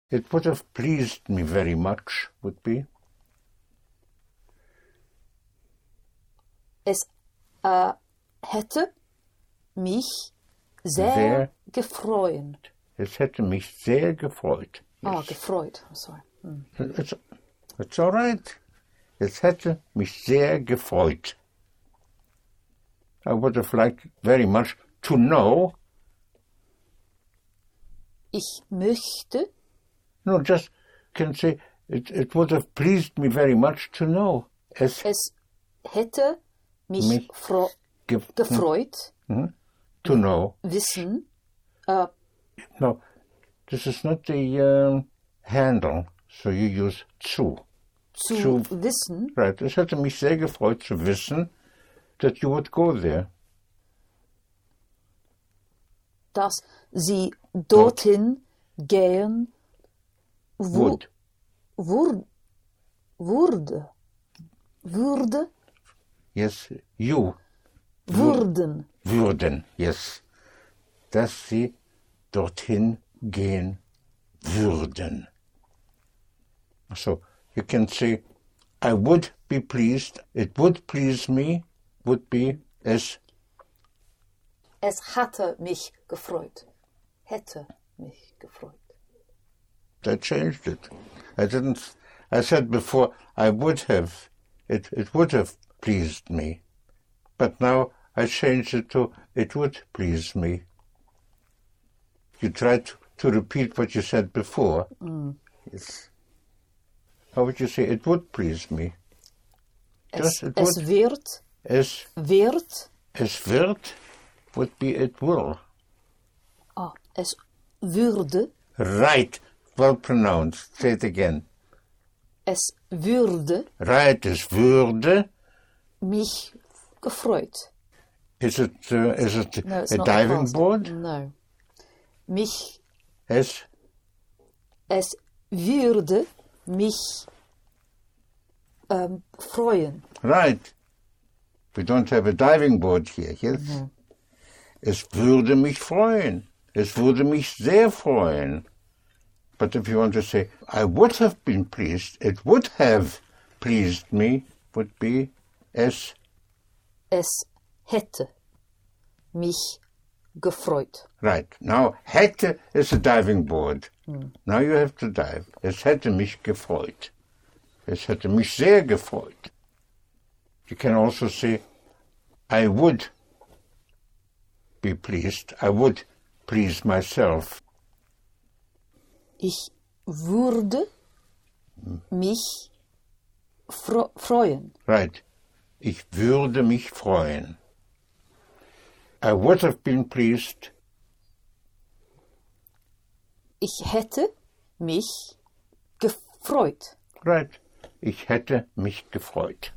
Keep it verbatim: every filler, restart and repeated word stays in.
It would have pleased me very much, would be. Es äh, hätte mich sehr, Sehr. gefreut. Es hätte mich sehr gefreut. Ah, Yes. gefreut. I'm sorry. Hm. It's, it's all right. Es hätte mich sehr gefreut. I would have liked very much to know. Ich möchte, No, just can say it, it would have pleased me very much to know. Es es hätte mich, Mich fro- ge- gefreut, to know. wissen, äh, No, this is not the um, handle, so you use zu. zu Zu- wissen, Right. Es hätte mich sehr gefreut zu wissen that you would go there. dass sie dorthin gehen wo, Would. wur, würde, würde, Yes, you würden. würden. Yes. Dass sie dorthin gehen würden. So you can say, I would be pleased, it would please me, would be es Es hatte mich gefreut. Hätte mich gefreut. I changed it. I didn't, I said before, I would have, it, it would have pleased me. But now I changed it to, it would please me. You tried to, to repeat what you said before. Mm. Yes. How would you say, it would please me? Es, Just it es would. wird, Es, wird, es wird would be it will. ah, es würde, Right. Well pronounced. Say it again. es würde Right, es würde. mich gefreut. Is it, uh, is it No, it's a not diving past. board? No. Mich, Es, es würde mich ähm, freuen. right. We don't have a diving board here, yes? No. Es würde mich freuen. Es würde mich sehr freuen. But if you want to say, I would have been pleased, it would have pleased me, would be es, Es hätte mich gefreut. right. Now, hätte is a diving board. Now you have to dive. Es hätte mich gefreut. Es hätte mich sehr gefreut. You can also say, I would be pleased. I would please myself. Ich würde mich fro- freuen. Right. Ich würde mich freuen. I would have been pleased. Ich hätte mich gefreut. Right. Ich hätte mich gefreut.